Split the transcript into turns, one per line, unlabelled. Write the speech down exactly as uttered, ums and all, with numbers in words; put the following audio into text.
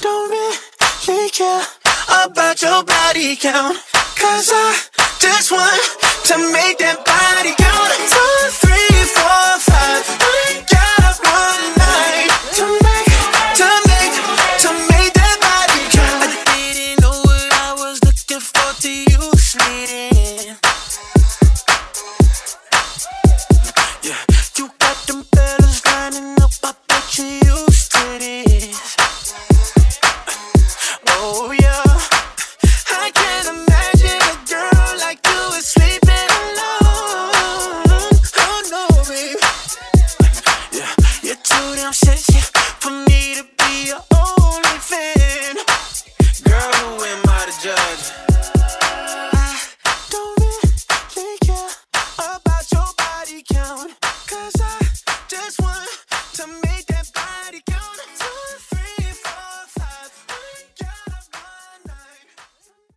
don't really care about your body count, 'cause I just want to make that body count.